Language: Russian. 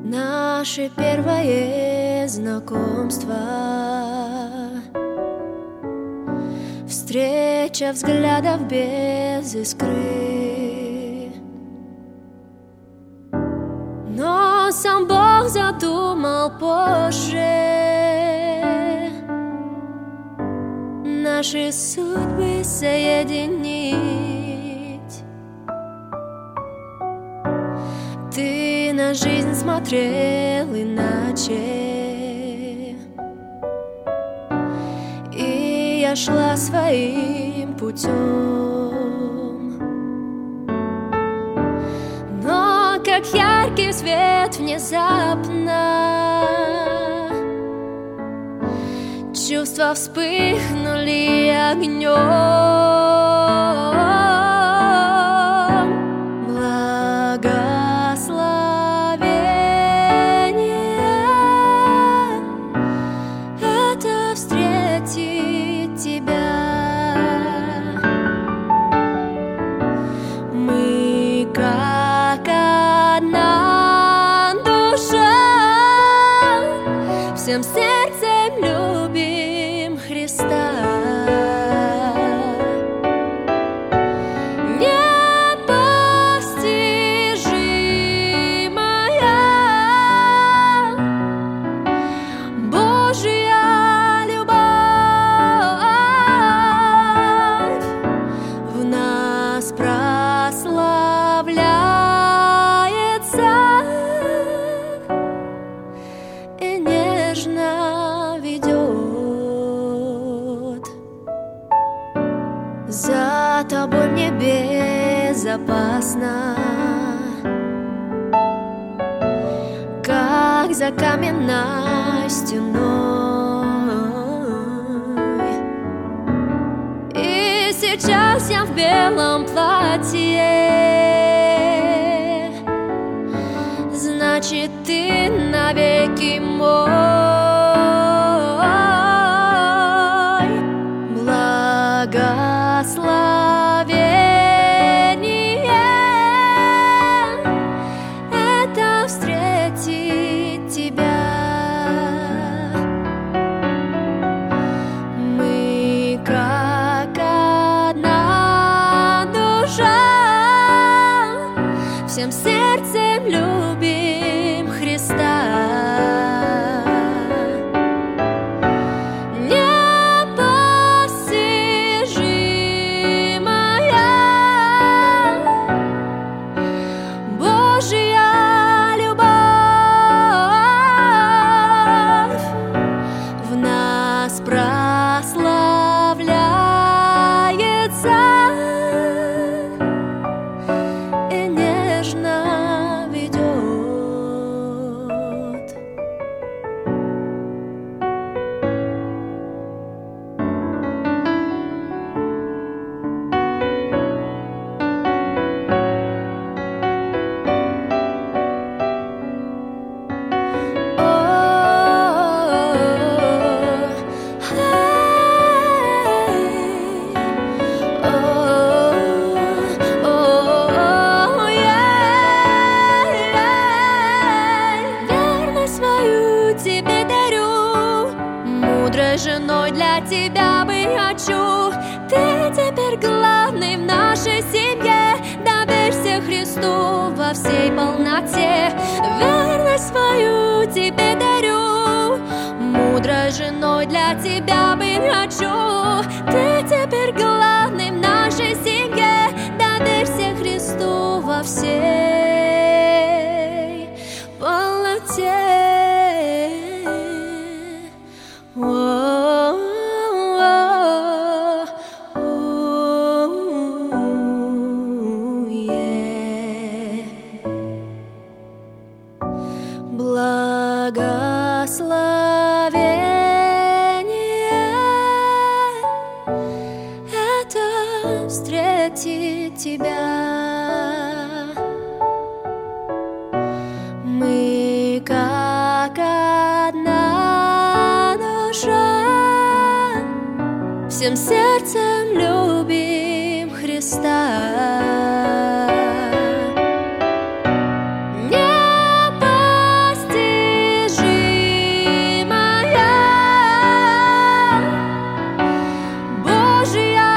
Наше первое знакомство, встреча взглядов без искры. Но сам Бог задумал позже наши судьбы соединить. Ты на жизнь смотрел иначе, и я шла своим путем. Но как яркий свет внезапно чувства вспыхнули огнем. Это встретить тебя. Мы как одна душа, всем сердцем любим Христа. За тобой мне безопасно, как за каменной стеной. И сейчас я в белом платье, значит, ты навеки мой. Благословение — это встретить тебя. Мы как одна душа, всем сердцем любим Христа. Женой для тебя быть хочу. Ты теперь главный в нашей семье. Доверься Христу во всей полноте. Верность свою тебе дарю. Мудрой женой для тебя быть хочу. Ты теперь главный в нашей семье. Доверься Христу во всей полноте. Благословение — это встретить тебя. Мы как одна душа, всем сердцем любим Христа. Не Божия